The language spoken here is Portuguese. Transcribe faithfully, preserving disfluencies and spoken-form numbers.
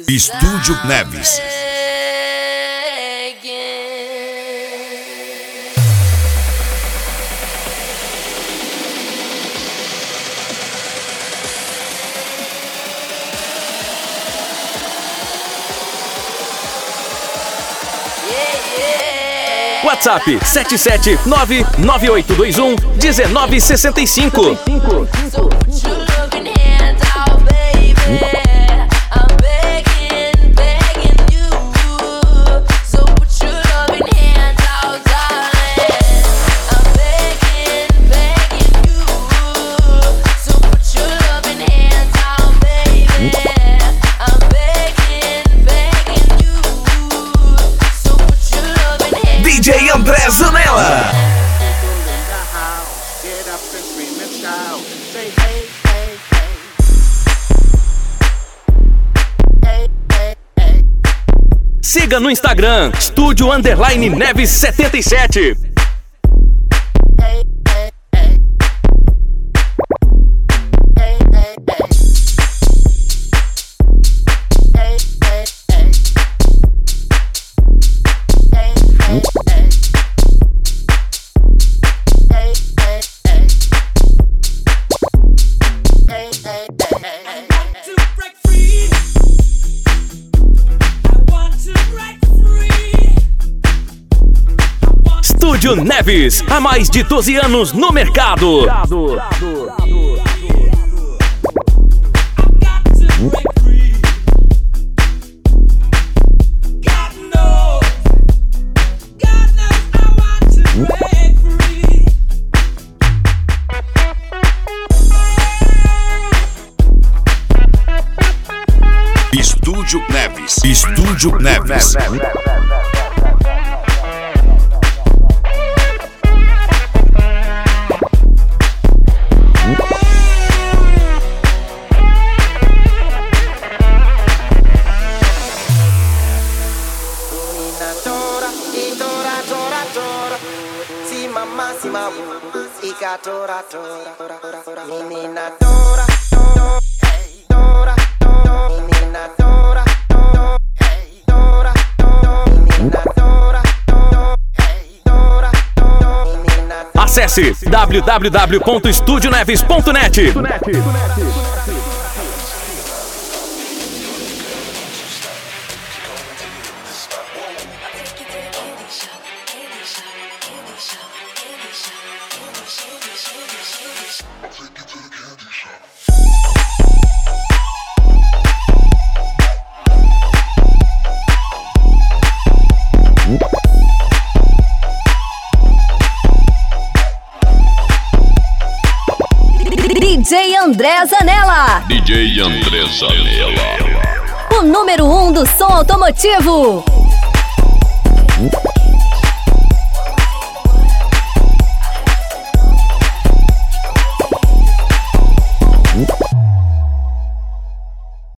Estúdio Neves. WhatsApp sete sete nove nove oito dois um um nove seis cinco. D J André Zanella. Siga no Instagram, Estúdio Underline Neves setenta e sete. Estúdio Neves, há mais de doze anos no mercado. Estúdio Neves. Estúdio Neves. Tora, tora, tora, menina tora, tora, menina tora, tora, menina tora, tora, menina. Acesse w w w ponto estúdio neves ponto net. D J André Zanella. D J André Zanella. O número um do som automotivo.